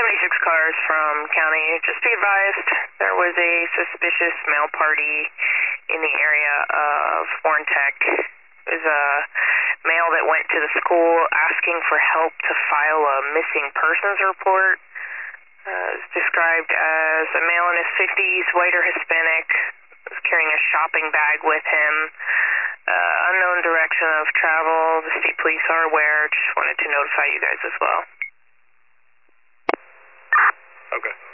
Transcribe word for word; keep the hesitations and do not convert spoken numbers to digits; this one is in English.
seventy-six cars from county. Just be advised, there was a suspicious mail party in the area of Warren Tech. It was a male that went to the school asking for help to file a missing persons report. Uh, it's described as a male in his fifties, white or Hispanic, was carrying a shopping bag with him. Uh, unknown direction of travel. The state police are aware. Just wanted to notify you guys as well. Okay.